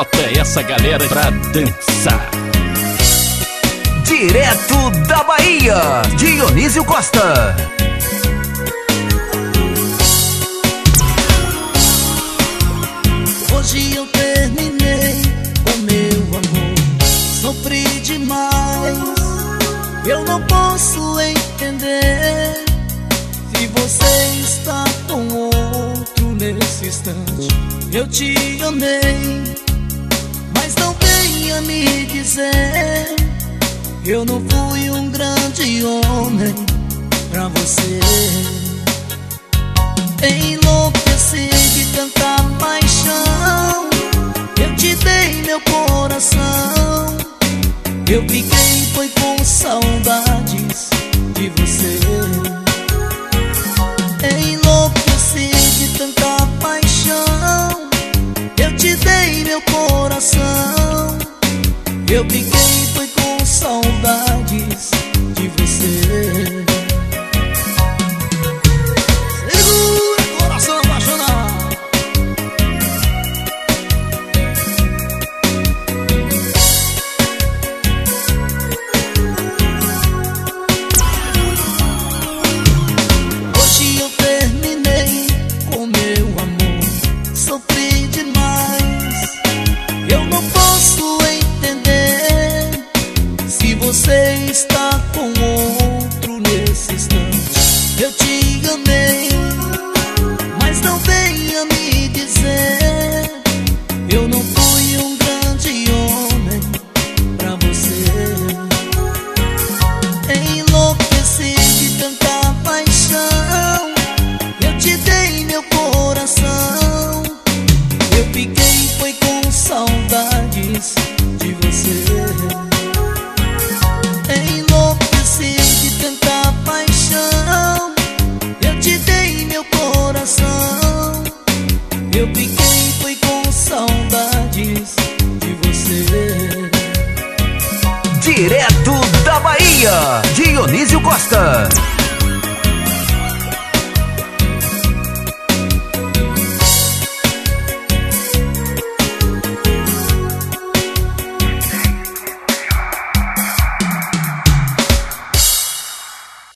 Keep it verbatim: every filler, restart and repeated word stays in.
bota essa galera pra dançar. Direto da Bahia, Dionísio Costa. Hoje eu terminei com meu amor, sofri demais. Eu não posso entender se você está com outro nesse instante. Eu te amei, mas não venha me dizer que eu não fui um grande homem pra você. Enlouqueci de tanta paixão, eu te dei meu coração. Eu fiquei foi com saudades de você. Enlouqueci de tanta paixão, eu te dei meu coração. Eu fiquei foi com saudades de você. Você está com outro nesse instante. Eu te amei, mas não venha me dizer eu não fui um grande homem pra você. Enlouqueci de tanta paixão, eu te dei meu coração. Eu fiquei foi com saudades de você. Enlouqueci de tanta paixão, eu te dei meu coração. Eu fiquei foi com saudades de você. Direto da Bahia, Dionísio Costa.